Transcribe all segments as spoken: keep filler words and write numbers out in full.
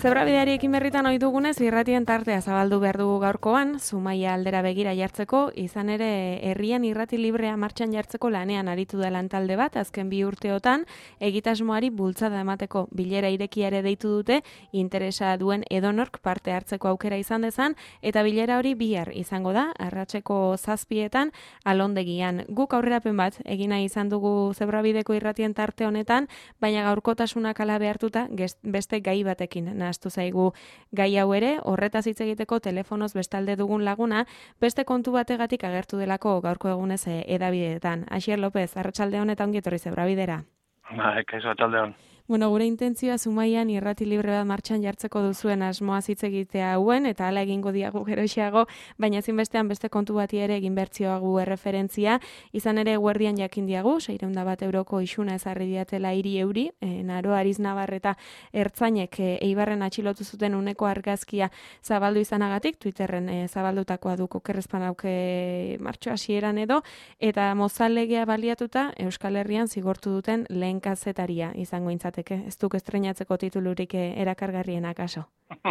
Zebrabideari ekin berritan ohi dugunez, irratien tartea zabaldu behar dugu gaurkoan, Zumaia aldera begira jartzeko, izan ere herrian irrati librea martxan jartzeko lanean aritu da lantalde bat, azken bi urteotan, egitasmoari bultzada emateko bilera irekia ere deitu dute, interesa duen edonork parte hartzeko aukera izan dezan, eta bilera hori bihar izango da, arratseko zazpietan, alondegian. Guk aurrerapen bat, egina izan dugu Zebrabideko irratien tarte honetan, baina gaurkotasunak ala behartuta, beste gai batekin nahaztu zaigu gai hau ere, horretaz hitz egiteko telefonoz bestalde dugun laguna, beste kontu bategatik agertu delako gaurko egunez edabideetan. Asier López, arratsalde hon eta ongi etorri Zebrabidera. Bai, kaixo arratsalde hon. Bueno, gure intentzioa Zumaian irrati libre bat martxan jartzeko duzuen asmoa hitz egitea hauen, eta hala egingo diagu geroxeago, baina ezinbestean beste kontu bati ere egin bertzioagu erreferentzia, izan ere guardian jakin diagu, seiehun bat euroko isuna ezarri diatela hiri euri, e, Naroa Ariz Nabar eta Ertzainek e, Eibarren atxilotu zuten uneko argazkia zabaldu izanagatik, Twitterren e, zabaldutakoa du Okerrezpanauke martxo hasieran edo, eta mozallegea baliatuta Euskal Herrian zigortu duten lehen kazetaria izango intzat. Ez duk estreinatzeko titulurik erakargarriena kaso?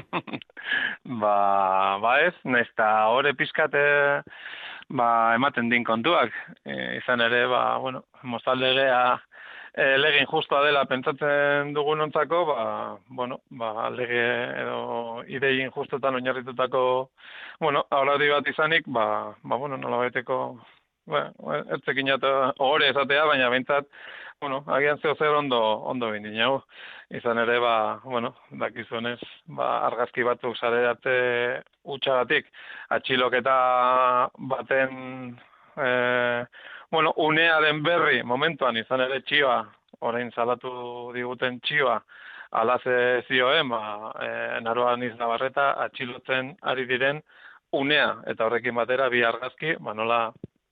ba, ba ez, naiz eta hori pizkate ba, ematen din kontuak. E, izan ere, ba, bueno, mozaldegea e, lege injustua dela pentsatzen dugunontzako, ba, bueno, ba, lege edo idei injustutan oinarritutako, bueno, aurrari bat izanik, ba, ba bueno, nola baiteko, ba, ertzekin jata ogore esatea, baina behintzat, bueno, agian zeo zer ondo, ondo bindin hau. Izan ere, ba, bueno, dakizunez, ba, argazki batzuk sare arte utxagatik, atxiloketa baten, e, bueno, unea den berri, momentuan, izan ere txioa, orain salatu diguten txioa, alaze zioen, ba, e, Naroa Ariz Nabarreta atxilotzen ari diren unea, eta horrekin batera bi argazki, ba, nola,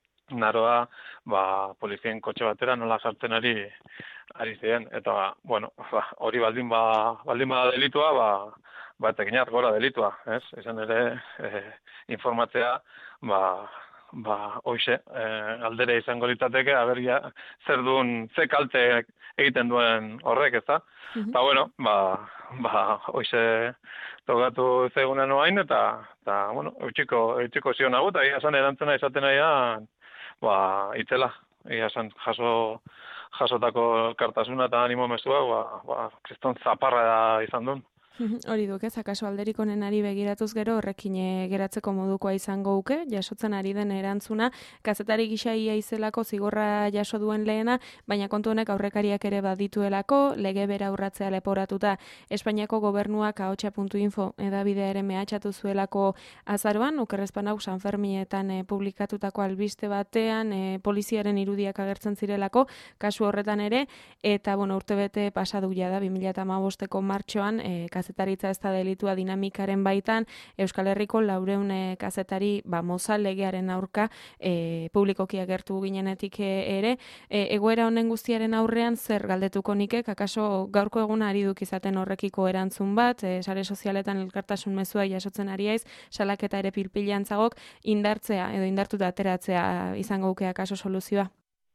Naroa, ba, polizien kotxe batera nola sartzen ari ari ziren, eta, bueno, ba, hori baldin ba, baldin ba delitua, ba, ba, etekinak gora delitua, ez? Izan ere, e, informatzea, ba, ba, hoxe, e, aldere izango litzateke, aberria, zer duen, ze kalte egiten duen horrek, ez da? Mm-hmm. Ba, bueno, ba, ba, hoxe tokatu zegunen oain, eta, eta, bueno, eutxiko, eutxiko zion hau, eta esan erantzena izaten nahian, ba, itzela, ia esan jaso, jasotako elkartasuna eta animo mezua, ba, ba, kriston zaparra izan duen. Hori duk, ez, akaso alderik onenari begiratuz gero horrekin geratzeko modukoa izango uke, jasotzen ari den erantzuna, kazetari gisaia izelako zigorra jaso duen lehena, baina kontu honek aurrekariak ere badituelako, lege bera urratzea leporatuta Espainiako gobernuak ahotsa puntu info edabidea ere mehatxatu zuelako azaroan, Okerrezpanau San Ferminetan e, publikatutako albiste batean, e, poliziaren irudiak agertzen zirelako, kasu horretan ere, eta bueno, urtebete pasadu ja da, bi mila hamabosteko martxoan, e, kazetaritza ez da delitua dinamikaren baitan, Euskal Herriko laureun kazetari ba, mozal legearen aurka e, publikoki agertu ginenetik ere. E, egoera honen guztiaren aurrean zer galdetuko nikek, akaso gaurko eguna ari duk izaten horrekiko erantzun bat, e, sare sozialetan elkartasun mezua jasotzen ari aiz, salaketa ere pilpilantzagok indartzea edo indartuta ateratzea izango uke akaso soluzioa?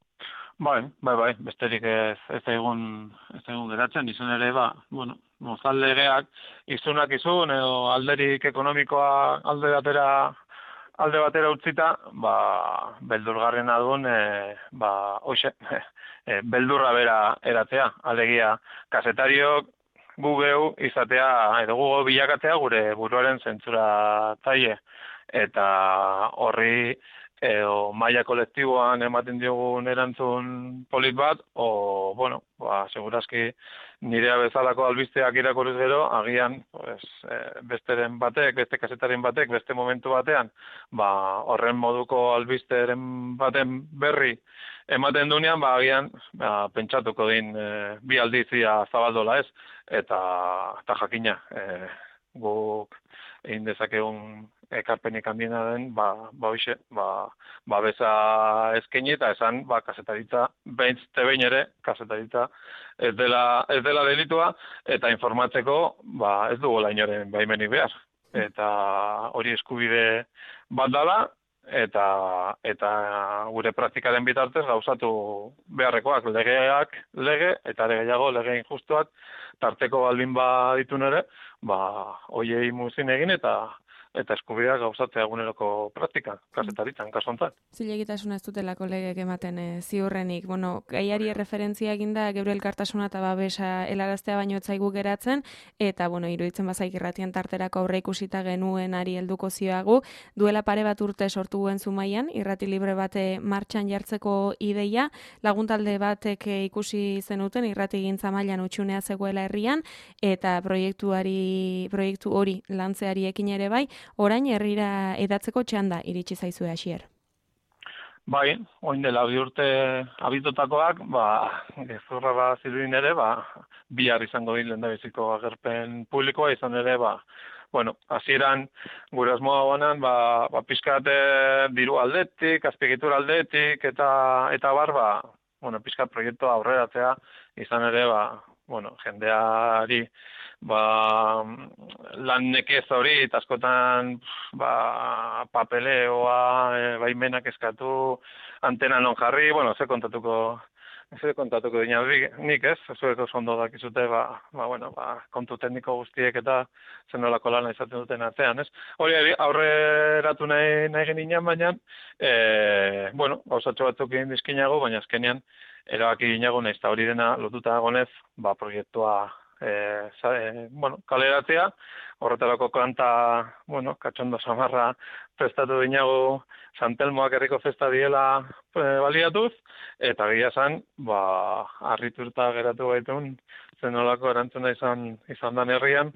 Bai, bai, bai, besterik ez, ez egun, ez egun geratzen, izan ere, ba, bueno, mozal legeak izunak izun, edo alderik ekonomikoa alde batera, alde batera utzita, ba, beldurgarriena duen, e, ba, hoxe, e, beldurra bera eratzea, alegia, kazetariok, gu geu izatea, edo gu bilakatzea gure buruaren zentzura zaie, eta horri, edo maila kolektiboan ematen diogun erantzun polit bat, o, bueno, ba, segurazki nirea bezalako albisteak irakurriz gero, agian, pues, e, besteren batek, beste kazetaren batek, beste momentu batean, ba, horren moduko albisteren baten berri ematen dunean, ba, agian, ba, pentsatuko din e, bi aldizia zabaldola ez, eta, eta jakina, e, guk egin dezakegun ekarpenik handiena den, ba, ba, hoxe, ba, ba, beza eskaini eta esan, ba, kazetaritza, behin behin ere, kazetaritza ez dela, ez dela delitua, eta informatzeko, ba, ez dugu inoren baimenik behar. Eta hori eskubide bat dala, eta eta gure praktikaren bitartez gauzatu beharrekoak legeak lege eta ere gehiago lege injustuak tarteko baldin baditun ere, ba hoiei muzin egin eta eta eskubideak gauzatzea eguneroko praktika, kazetaritzan, kasu honetan. Zilegitasuna ez dutelako legeek ematen e, ziurrenik. Bueno, gaiari erreferentzia eginda geure elkartasuna eta babesa helaraztea baino ez zaigu geratzen, eta bueno, iruditzen bazaik irratian tarterako aurre ikusita genuen ari helduko zioagu, duela pare bat urte sortu guen Zumaian, irrati libre bate martxan jartzeko ideia, laguntalde batek ikusi zenuten irrati gintza mailan utxunea zegoela herrian, eta proiektuari proiektu hori lantzeari ekin ere bai, orain herrira edatzeko txanda iritsi zaizue Asier. Bai, orain dela bi urte abitutakoak, ba, gezurra ba zirudin ere, ba, bihar izango din lehendabiziko agerpen publikoa izan ere, ba, bueno, hasieran gure asmoa banan, ba, ba pizkat diru aldetik, azpiegitura aldetik eta eta bar, ba, bueno, pizkat proiektua aurreratzea izan ere, ba, bueno, jendeari ba, lan nekez hori, eta askotan ba, papeleoa, e, baimenak eskatu, antena non jarri, bueno, ze kontatuko, ze kontatuko dina nik ez, zuek oso ondo dakizute, ba, ba, bueno, ba, kontu tekniko guztiek eta zenolako lana izaten duten atzean, ez? Hori aurreratu nahi, nahi geninan, baina, e, bueno, gauzatxo batzuk egin dizkinago, baina azkenean, erabaki ginago nahiz, eta hori dena lotuta gonez, ba, proiektua E, e, bueno, kaleratzea, horretarako kanta, bueno, katxondo samarra prestatu dinago Santelmoak herriko festa diela e, baliatuz, eta gila zan, ba, harriturta geratu gaitun, zenolako erantzuna izan, izan dan herrian,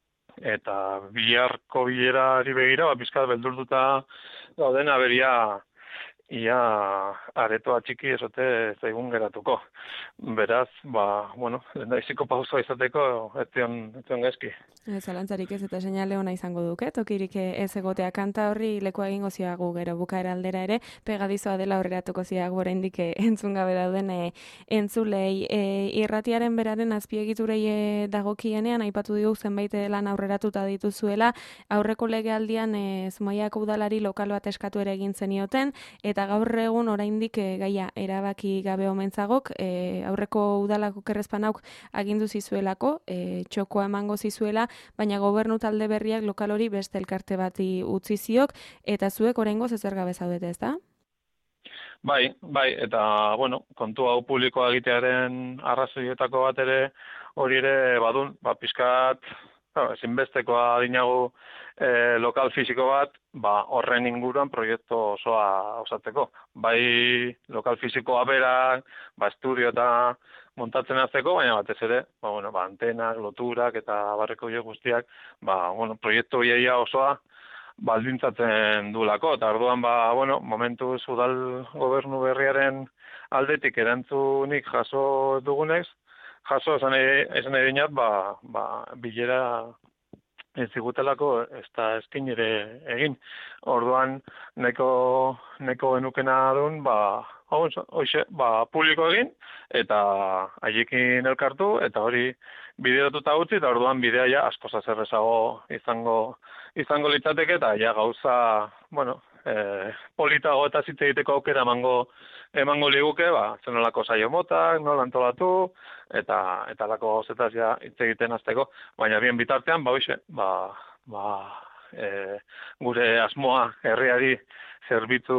eta biharko bilerari begira, ba, pizkat beldurtuta gauden aberia ia aretoa txiki esote zaigun geratuko. Beraz, ba, bueno, lehendabiziko pausoa izateko etzion, etzion gezki. Zalantzarik ez eta seinale ona izango duke, tokirik ez egotea kanta horri lekoa egingo ziagu gero bukaera aldera ere, pegadizoa dela aurreratuko ziagu oraindik entzun gabe dauden e, entzulei. E, irratiaren beraren azpiegiturei e, dagokienean, aipatu dugu zenbait lan aurreratuta dituzuela, aurreko legealdian e, Zumaiako udalari lokal bat eskatu ere egin zenioten, eta gaur egun oraindik e, gaia erabaki gabe omentzagok, e, aurreko udalako kerrezpanauk agindu zizuelako, e, txokoa emango zizuela, baina gobernu talde berriak lokal hori beste elkarte bati utzi ziok, eta zuek oraingoz ezer gabe zaudete, ezta? Bai, bai, eta, bueno, kontu hau publikoa egitearen arrazoietako bat ere hori ere badun, ba, pizkat, claro, ezinbestekoa dinagu e, lokal fisiko bat, ba, horren inguruan proiektu osoa osatzeko. Bai, lokal fisikoa berak, ba, estudio eta montatzen azteko, baina batez ere, ba, bueno, ba, antenak, loturak eta barreko horiek guztiak, ba, bueno, proiektu hieia osoa baldintzatzen duelako. Eta orduan, ba, bueno, momentuz udal gobernu berriaren aldetik erantzunik jaso dugunez, jaso esan nahi dinat, ba, ba, bilera ez zigutelako ez da eskin ere egin. Orduan, neko, neko genukena duen, ba, hoxe, ba, publiko egin, eta haiekin elkartu, eta hori bideotuta utzi, eta orduan bidea ja asko zazerrezago izango, izango litzateke, eta ja gauza, bueno, e, politago eta zitze egiteko aukera emango, emango liguke, ba, zenolako saio motak, nola antolatu, eta eta lako gauzetaz ja hitz egiten hasteko, baina bien bitartean, ba, hoxe, ba, ba, e, gure asmoa herriari zerbitzu,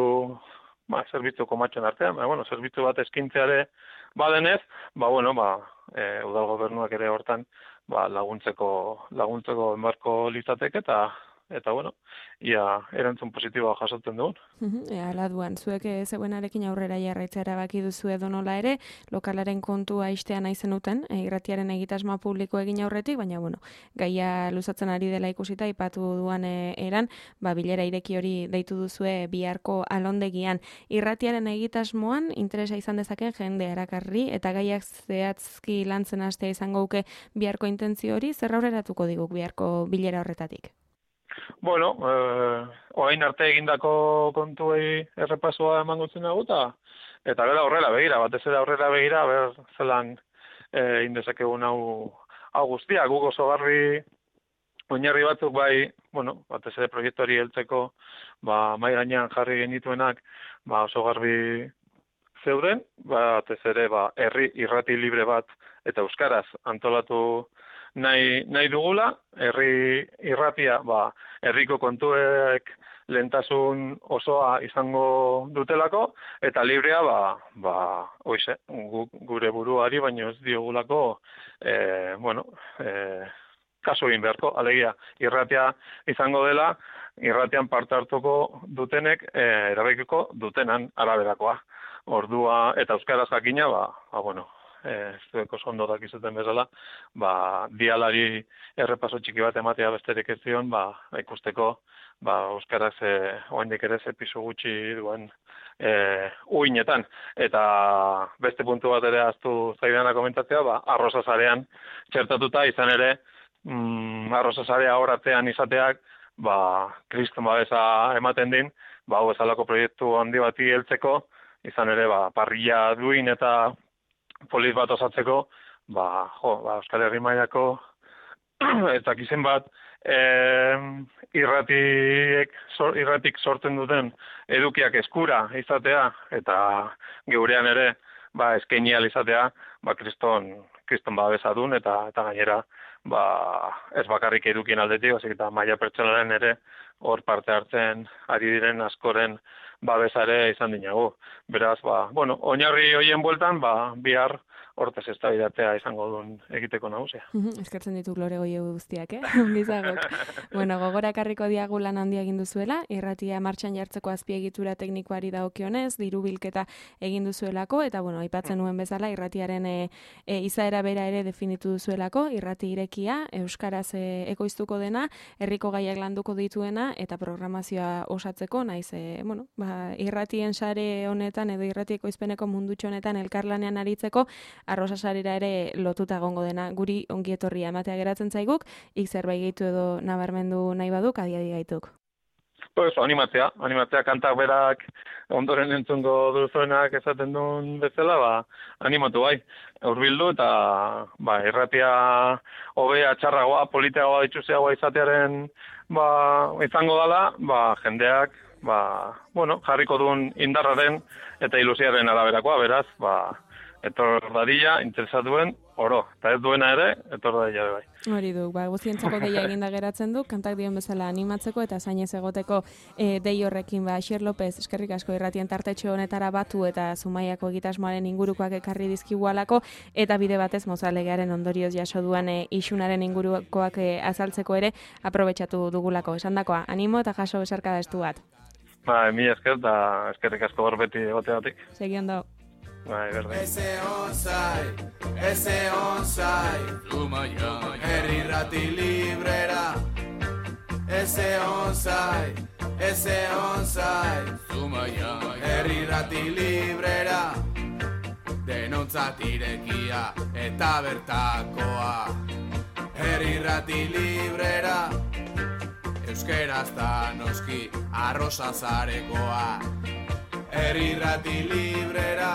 ba, zerbitzu komatxon artean, ba, bueno, zerbitzu bat eskintzeare badenez, ba, bueno, ba, e, udal gobernuak ere hortan, ba, laguntzeko, laguntzeko enbarko litzateke, eta, eta, bueno, ia erantzun positiboa jasotzen dugun. Ea, ala duan, zuek zeuenarekin aurrera jarraitzea erabaki duzu edo nola ere, lokalaren kontua aistea nahi zenuten, e, irratiaren egitasmoa publiko egin aurretik, baina, bueno, gaia luzatzen ari dela ikusita, ipatu duan e, eran, ba, bilera ireki hori deitu duzue biharko alondegian. Irratiaren egitasmoan, interesa izan dezaken jende erakarri, eta gaiak zehatzki lantzen hastea izango uke biharko intentzio hori, zer aurreratuko diguk biharko bilera horretatik? Bueno, eh, orain arte egindako kontuei errepasoa emangotzen dugu, eta eta gero aurrera begira, batez ere aurrera begira, ber zelan eh, indezakegun hau, hau guztia, guk oso garbi oinarri batzuk bai, bueno, batez ere proiektuari heltzeko, ba, mai gainean jarri genituenak, ba, oso garbi zeuden, batez ere, ba, herri irrati libre bat eta euskaraz antolatu nahi, nahi dugula, herri irratia, ba, herriko kontuek lehentasun osoa izango dutelako, eta librea, ba, ba, oize, gu, gure buruari, baino ez diogulako, e, bueno, e, kasu egin beharko, alegia, irratia izango dela, irratian parte hartuko dutenek, e, erabekiko dutenan araberakoa. Ordua, eta euskaraz jakina, ba, ba bueno, ez dueko ondo dakizuten bezala, ba, dialari errepaso txiki bat ematea besterik ez zion, ba, ikusteko, ba, euskaraz e, oaindik ere ze pisu gutxi duen e, uinetan. Eta beste puntu bat ere aztu zaidana komentatzea, ba, arrozazarean txertatuta izan ere, mm, arrozazarea horatzean izateak, ba, kriston babesa ematen din, ba, hau bezalako proiektu handi bati heltzeko, izan ere, ba, parrilla duin eta polit bat osatzeko, ba, jo, ba, Euskal Herri mailako eta izen bat e, irratiek, sor, irratik sortzen duten edukiak eskura izatea, eta geurean ere, ba, eskaini ahal izatea, ba, kriston, kriston babesa dun, eta, eta gainera, ba, ez bakarrik edukien aldetik, ozik eta maila pertsonalen ere, hor parte hartzen ari diren askoren babesare izan dinagu. Beraz, ba, bueno, oinarri hoien bueltan, ba, bihar hortez eztabaidatzea izango duen egiteko nagusia. Eskertzen ditu Lore Goie guztiak, eh? Ongizagok. Bueno, gogora ekarriko diagu lan handia egin duzuela, irratia martxan jartzeko azpiegitura teknikoari dagokionez, diru bilketa egin duzuelako, eta bueno, aipatzen nuen bezala, irratiaren e, e, izaera bera ere definitu duzuelako, irrati irekia, euskaraz e, ekoiztuko dena, herriko gaiak landuko dituena, eta programazioa osatzeko, naiz, e, bueno, ba, irratien sare honetan, edo irrati ekoizpeneko mundutxo honetan elkarlanean aritzeko, arrosa sarera ere lotuta egongo dena, guri ongi etorria ematea geratzen zaiguk, ik zerbait gehitu edo nabarmendu nahi baduk, adiadi gaituk. Pues, animatzea, animatzea kantak berak ondoren entzungo duzuenak esaten duen bezala, ba, animatu bai, hurbildu eta ba, irratia hobea, txarragoa, politeagoa, ditxuseagoa izatearen ba, izango dela, ba, jendeak ba, bueno, jarriko duen indarraren eta ilusiaren araberakoa, beraz, ba, etor dadila, interesatuen, oro. Eta ez duena ere, etor dadila bai. Hori du, ba, guztientzako deia eginda geratzen du, kantak dion bezala animatzeko eta zainez egoteko e, dei horrekin, ba, Xier López, eskerrik asko irratien tartetxo honetara batu eta Zumaiako egitasmoaren ingurukoak ekarri dizkigualako, eta bide batez mozalegearen ondorioz jaso duan e, isunaren ingurukoak e, azaltzeko ere aprobetxatu dugulako. Esandakoa, animo eta jaso besarka da estu bat. Ba, mi esker, eta eskerrik asko gorbeti egoteatik. Segi ondo. Bai, berdin. Ese onsai, ese onsai, Zumaia, herri rati librera. Ese onsai, ese onsai, Zumaia, herri rati librera. Denontzat irekia eta bertakoa, herri rati librera. Euskeraz da noski arroza zarekoa, herri rati librera.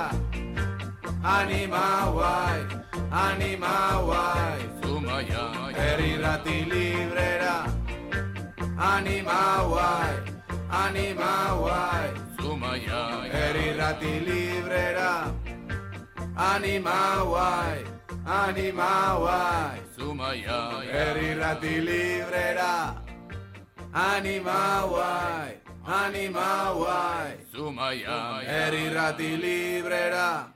Anima guai, anima guai, Zumaia, herri rati librera. Anima guai, anima guai, Zumaia, herri rati librera. Anima guai, anima guai, Zumaia, herri rati librera. Anima guai, anima guai, Zumaia, herri rati librera.